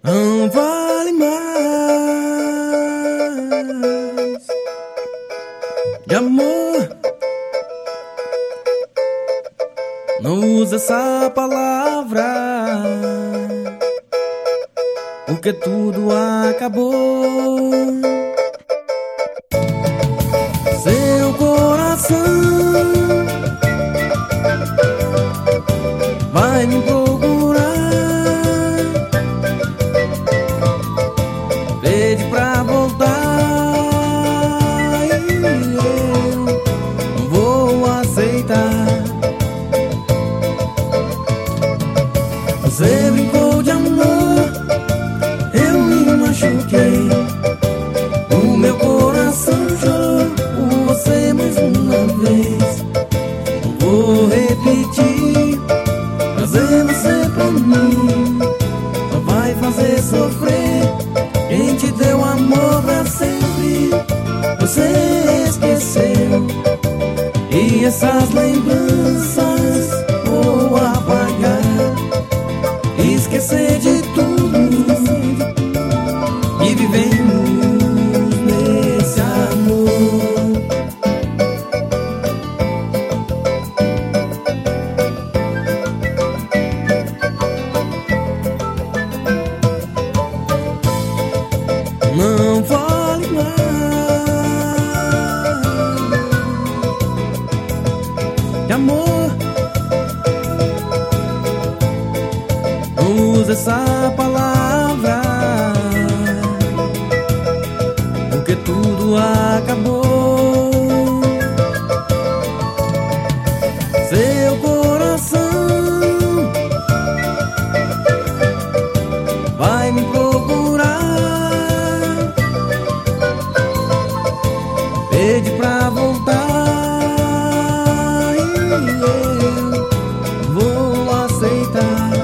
Não vale mais de amor. Não usa essa palavra, porque tudo acabou. Seu coração vai me procurar, pede pra voltar e eu não vou aceitar. Você brincou de amor, eu me machuquei, o meu coração chorou por você mais uma vez. Não vou repetir, trazer você pra mim só vai fazer sofrer. Quem te deu amor pra sempre, você esqueceu, e essas lembranças vou apagar. Esquecer de tudo e vivemos nesse amor. Não vale mais de amor. Não usa essa palavra, porque tudo acabou. Seu coração vai me procurar, pede pra voltar e eu vou aceitar.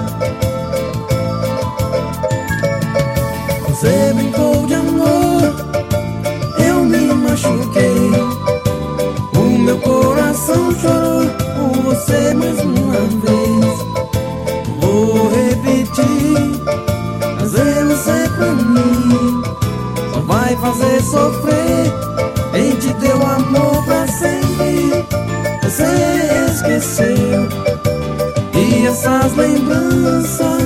Você brincou de amor, eu me machuquei, o meu coração chorou por você mais uma vez. Vou repetir, trazer você pra mim só vai fazer sofrer. Quem te deu amor pra sempre, você esqueceu, e essas lembranças